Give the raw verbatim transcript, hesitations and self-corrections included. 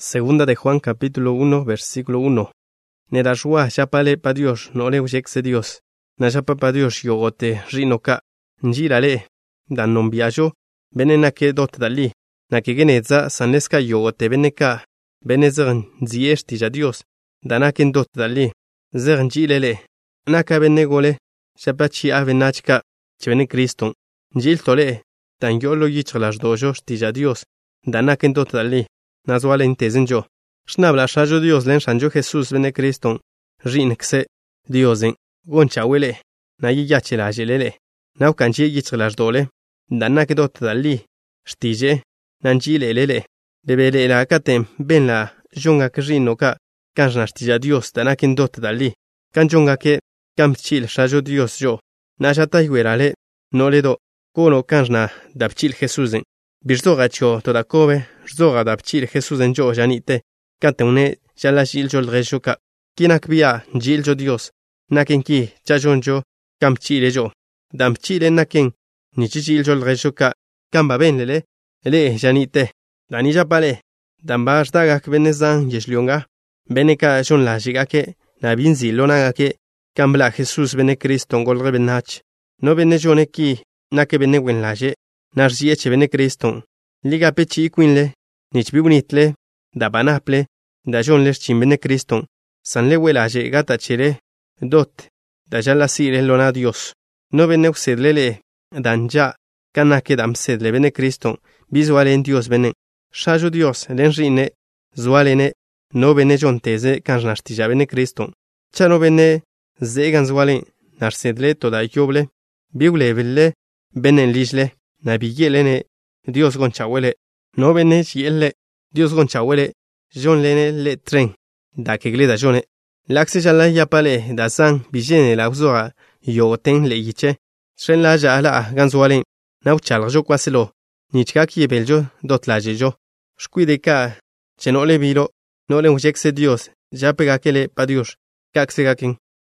Segunda de Juan capítulo uno versículo uno. Nerashua shapale pa Dios no le ujekse Dios. Na shapa pa Dios yogote rinoka. Njirale. Dan nombiajo. Benena ke dot dali. Na ke geneza saneska yogote beneka. Benezern zieshti ja Dios. Danaken dot dali. Zern jilele. Naka benegole. Shapa chi avenachka. Chvene Kriston. Njil tole. Dan yolo yichlas dojo ja Dios. Danaken dot dali. Nazwale intezenjo. Shnabla shajo Dios len shanjo Jesús bene Kriston. Rinekse. Diosen. Gonchawele. Na yiyachela jelele. Na ukanji yichlas dole. Danake dot dali. Stije. Nanjile lele. Debele la katem. Ben la. Jonga krino ka. Kanjna stija Dios danaken dot dali. Kanjonga ke. Kamchil shajo Dios jo. Na jata yuerale. No le do. Kono kanjna dapchil Jesusen. Birzoga cho toda kobe, zoga dapchil Jesusen jo janite, kateune jala jiljo rejoka, kinak bia jiljo Dios, naken ki chajonjo, kamchile jo, damchile naken, ni jiljo rejoka, kamba benlele, le janite, dani japale, dambash dagak benezan yeshlionga, beneka jon la jigake, na binzi lonagake, kambla Jesus bene Kriston golre benach, no bene joneki, nake bene wenlaje, Narjieche bene Kriston. Liga pechi quinle. Nich bibunitle. Da banaple. Da jonles chim bene Kriston. San le welaje gata chere. Dot. Da jala sire lona Dios. No bene usedlele. Danja. Kanake dam sedle bene Kriston. Bizuale en Dios bene. Shajo Dios. Len rine. Zualene. No bene jonteze. Kanjnastija bene Kriston. Chano bene. Zegan zuale. Narsedle toda yoble. Biule velle. Benen lijle. Nabiyelene, Dios gonchawele, no bene chiele, Dios gonchawele, John lene le tren, da kegle da jone, l'axe jala yapale, da sang, bijene la uzora, yoten le yiche, shen la jala ganzwalen, nau chaljo kwaselo, nichka ki beljo, dot la jejo, shkuide ka, cheno le viro, no le ujekse Dios, ya pega kele pa Dios, kaxe gakin.